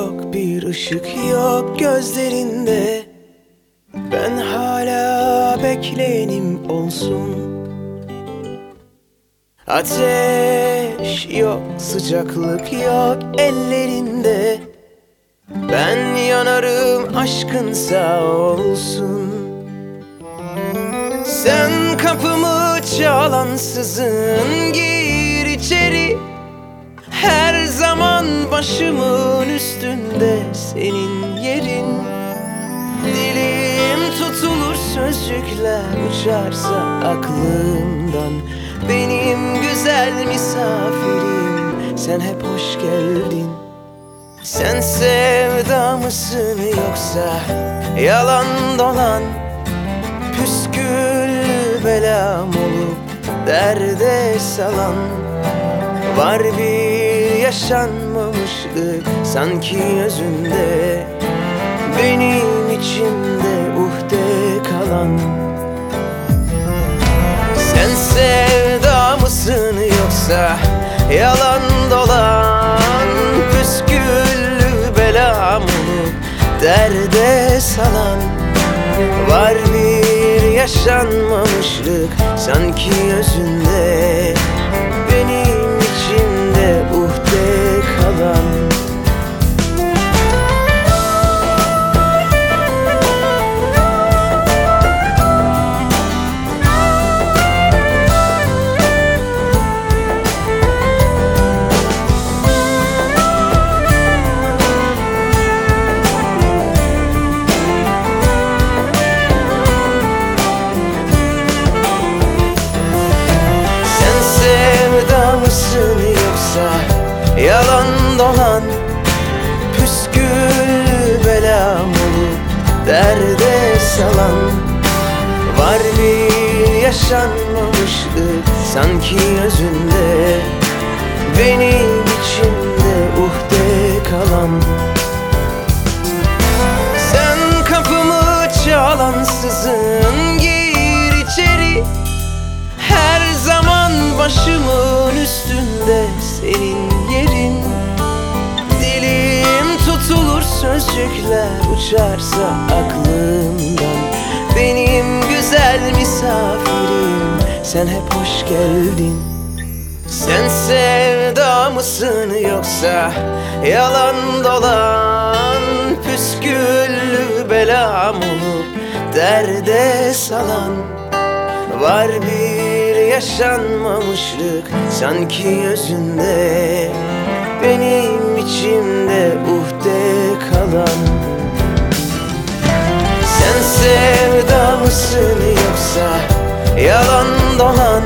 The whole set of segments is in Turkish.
yok, bir ışık yok gözlerinde. Ben hala bekleyenim olsun. Ateş yok, sıcaklık yok ellerinde. Ben yanarım aşkın sağ olsun. Sen kapımı çalansızın, gir içeri. Her zaman başımın üstünde senin yerin. Dilim tutulur, sözcükler uçarsa aklımdan. Benim güzel misafirim, sen hep hoş geldin. Sen sevda mısın yoksa yalan dolan, püsküllü belam olup derde salan? Var bir yaşanmamışlık sanki özünde, benim içimde uhde kalan. Sen sevda mısın yoksa yalan dolan, püsküllü belam olup derde salan? Var bir yaşanmamışlık sanki özünde, benim içimde uhde kalan. Yalan dolan, püskül belam olup derde salan? Var bir yaşanmamışlık sanki özünde, benim içimde uhde kalan. Sen kapımı çalansızın, gir içeri. Her zaman başımın üstünde senin yerin. Dilim tutulur, sözcükler uçarsa aklımdan. Benim güzel misafirim, sen hep hoş geldin. Sen sevda mısın yoksa yalan dolan, püsküllü belam olup derde salan? Var bir yaşanmamışlık sanki özünde, benim içimde uhde kalan. Sen sevda mısın yoksa yalan dolan,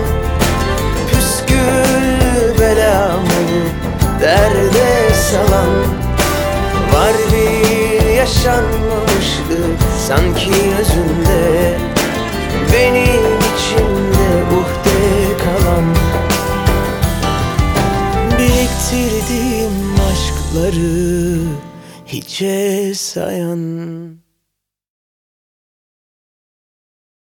püsküllü belam olup derde salan? Var bir yaşanmamışlık sanki özünde, benim içimde uhde kalan. Biriktirdiğim aşkları hiçe sayan.